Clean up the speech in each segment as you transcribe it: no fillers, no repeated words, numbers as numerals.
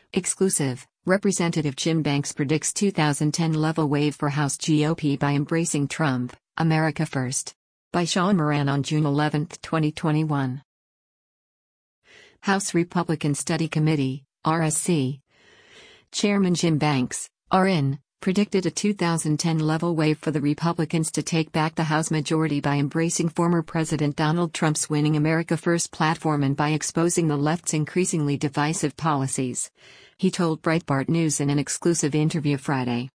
Exclusive, Representative Jim Banks predicts 2010 level wave for House GOP by embracing Trump, America First. By Sean Moran on June 11, 2021. House Republican Study Committee, RSC. Chairman Jim Banks, RN, predicted a 2010 level wave for the Republicans to take back the House majority by embracing former President Donald Trump's Winning America First platform and by exposing the left's increasingly divisive policies, he told Breitbart News in an exclusive interview Friday.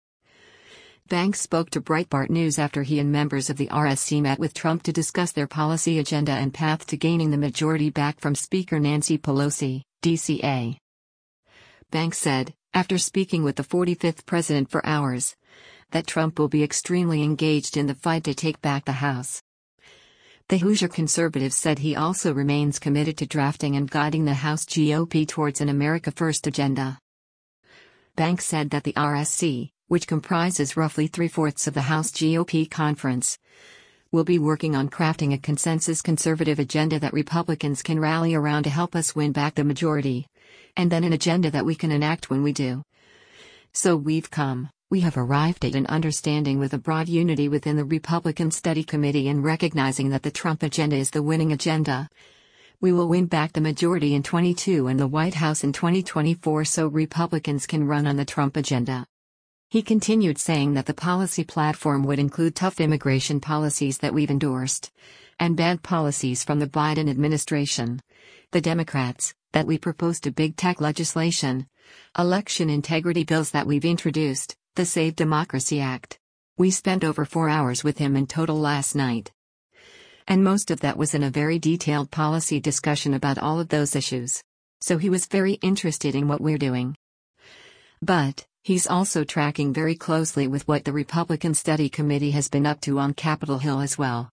Banks spoke to Breitbart News after he and members of the RSC met with Trump to discuss their policy agenda and path to gaining the majority back from Speaker Nancy Pelosi, DCA. Banks said, after speaking with the 45th president for hours, that Trump will be extremely engaged in the fight to take back the House. The Hoosier conservative said he also remains committed to drafting and guiding the House GOP towards an America First agenda. Banks said that the RSC, which comprises roughly three-fourths of the House GOP conference, will be working on crafting a consensus conservative agenda that Republicans can rally around to help us win back the majority, and then an agenda that we can enact when we do. So we have arrived at an understanding with a broad unity within the Republican Study Committee in recognizing that the Trump agenda is the winning agenda. We will win back the majority in 2022 and the White House in 2024 so Republicans can run on the Trump agenda. He continued saying that the policy platform would include tough immigration policies that we've endorsed, and bad policies from the Biden administration, the Democrats, that we proposed to big tech legislation, election integrity bills that we've introduced, the Save Democracy Act. We spent over 4 hours with him in total last night. And most of that was in a very detailed policy discussion about all of those issues. So he was very interested in what we're doing. But he's also tracking very closely with what the Republican Study Committee has been up to on Capitol Hill as well.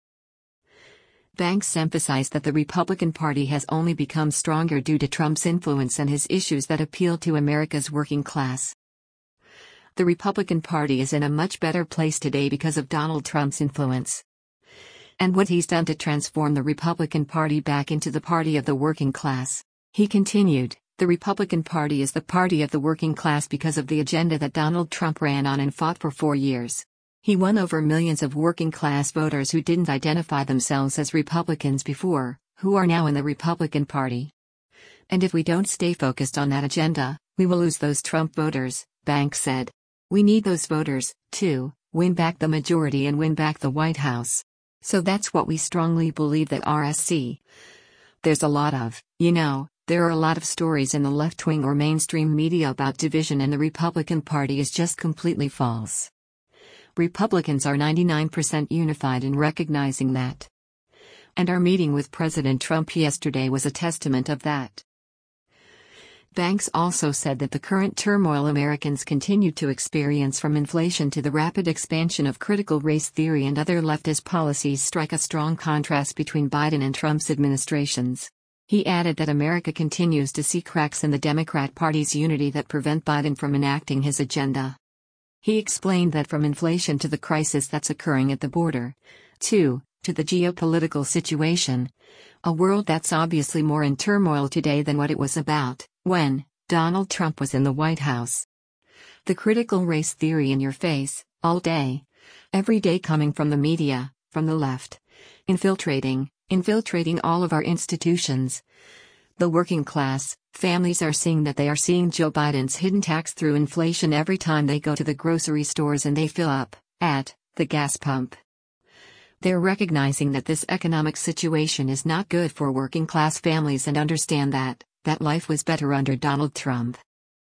Banks emphasized that the Republican Party has only become stronger due to Trump's influence and his issues that appeal to America's working class. The Republican Party is in a much better place today because of Donald Trump's influence and what he's done to transform the Republican Party back into the party of the working class. He continued, the Republican Party is the party of the working class because of the agenda that Donald Trump ran on and fought for 4 years. He won over millions of working class voters who didn't identify themselves as Republicans before, who are now in the Republican Party. And if we don't stay focused on that agenda, we will lose those Trump voters, Banks said. We need those voters, to win back the majority and win back the White House. So that's what we strongly believe that RSC. There's a lot of, there are a lot of stories in the left-wing or mainstream media about division and the Republican Party is just completely false. Republicans are 99% unified in recognizing that. And our meeting with President Trump yesterday was a testament of that. Banks also said that the current turmoil Americans continue to experience from inflation to the rapid expansion of critical race theory and other leftist policies strike a strong contrast between Biden and Trump's administrations. He added that America continues to see cracks in the Democrat Party's unity that prevent Biden from enacting his agenda. He explained that from inflation to the crisis that's occurring at the border, to the geopolitical situation, a world that's obviously more in turmoil today than what it was about when Donald Trump was in the White House. The critical race theory in your face, all day, every day coming from the media, from the left, infiltrating all of our institutions. The working class, families are seeing that they are seeing Joe Biden's hidden tax through inflation every time they go to the grocery stores and they fill up at the gas pump. They're recognizing that this economic situation is not good for working class families and understand that life was better under Donald Trump.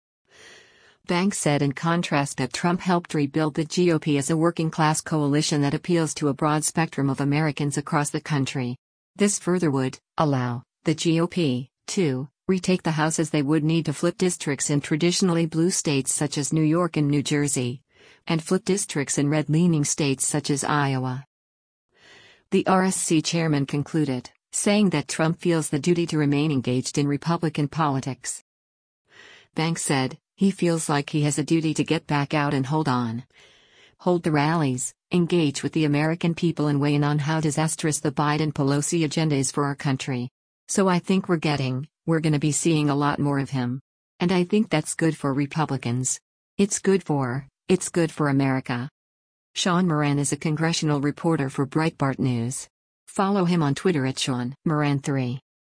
Banks said in contrast that Trump helped rebuild the GOP as a working class coalition that appeals to a broad spectrum of Americans across the country. This further would allow the GOP to retake the House as they would need to flip districts in traditionally blue states such as New York and New Jersey, and flip districts in red-leaning states such as Iowa. The RSC chairman concluded, saying that Trump feels the duty to remain engaged in Republican politics. Banks said, he feels like he has a duty to get back out and hold the rallies, engage with the American people and weigh in on how disastrous the Biden-Pelosi agenda is for our country. So I think we're going to be seeing a lot more of him. And I think that's good for Republicans. It's good for America. Sean Moran is a congressional reporter for Breitbart News. Follow him on Twitter at Sean Moran 3.